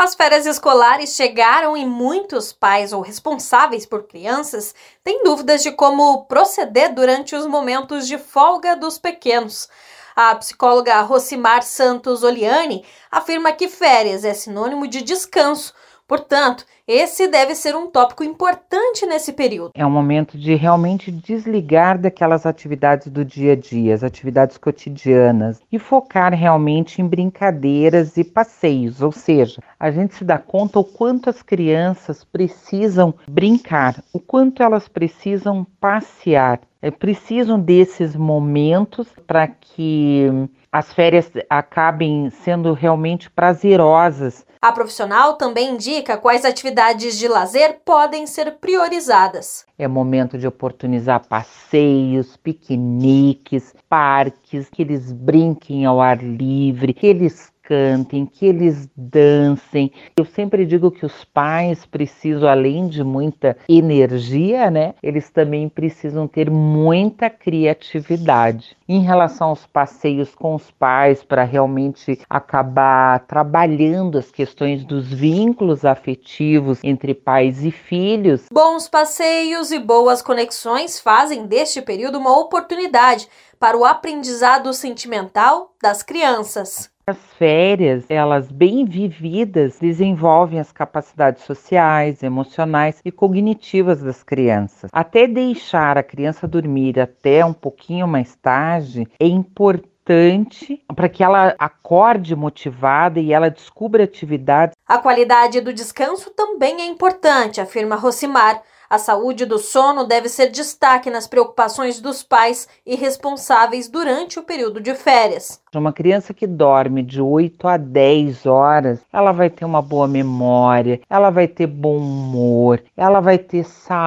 As férias escolares chegaram e muitos pais ou responsáveis por crianças têm dúvidas de como proceder durante os momentos de folga dos pequenos. A psicóloga Rocimar Santos Oliani afirma que férias é sinônimo de descanso. Portanto, esse deve ser um tópico importante nesse período. É um momento de realmente desligar daquelas atividades do dia a dia, as atividades cotidianas, e focar realmente em brincadeiras e passeios, ou seja, a gente se dá conta o quanto as crianças precisam brincar, o quanto elas precisam passear, precisam desses momentos para que as férias acabem sendo realmente prazerosas. A profissional também indica quais atividades de lazer podem ser priorizadas. É momento de oportunizar passeios, piqueniques, parques, que eles brinquem ao ar livre, que eles cantem, que eles dancem. Eu sempre digo que os pais precisam, além de muita energia, eles também precisam ter muita criatividade. Em relação aos passeios com os pais, para realmente acabar trabalhando as questões dos vínculos afetivos entre pais e filhos. Bons passeios e boas conexões fazem deste período uma oportunidade para o aprendizado sentimental das crianças. As férias, elas bem vividas, desenvolvem as capacidades sociais, emocionais e cognitivas das crianças. Até deixar a criança dormir até um pouquinho mais tarde é importante para que ela acorde motivada e ela descubra atividades. A qualidade do descanso também é importante, afirma Rocimar. A saúde do sono deve ser destaque nas preocupações dos pais e responsáveis durante o período de férias. Uma criança que dorme de 8 a 10 horas, ela vai ter uma boa memória, ela vai ter bom humor, ela vai ter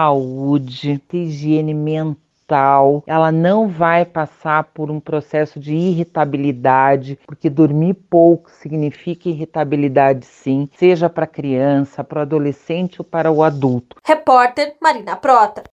saúde, ter higiene mental. Ela não vai passar por um processo de irritabilidade, porque dormir pouco significa irritabilidade sim, seja para a criança, para o adolescente ou para o adulto. Repórter Marina Prota.